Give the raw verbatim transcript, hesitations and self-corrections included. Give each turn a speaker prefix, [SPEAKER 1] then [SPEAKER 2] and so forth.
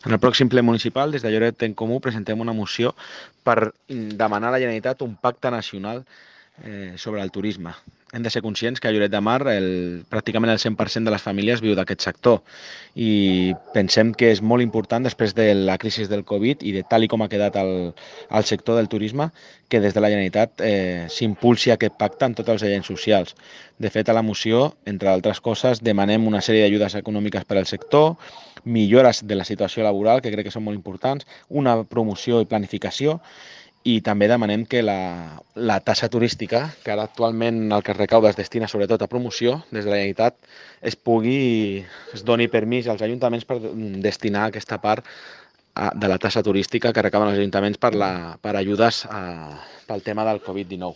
[SPEAKER 1] En el pròxim ple municipal, des de Lloret en Comú, presentem una moció per demanar a la Generalitat un pacte nacional eh, sobre el turisme. Hem de ser conscients que a Lloret de Mar el, pràcticament el cent per cent de les famílies viu d'aquest sector i pensem que és molt important després de la crisi del Covid i de tal i com ha quedat el, el sector del turisme que des de la Generalitat eh, s'impulsi aquest pacte amb tots els agents socials. De fet, a la moció, entre altres coses, demanem una sèrie d'ajudes econòmiques per al sector, millores de la situació laboral, que crec que són molt importants, una promoció i planificació, i també demanem que la, la taxa turística, que ara actualment el que es recauda es destina sobretot a promoció, des de la Generalitat es pugui, es doni permís als ajuntaments per destinar aquesta part a, de la taxa turística que recauden els ajuntaments per, la, per ajudes a, pel tema del Covid dinou.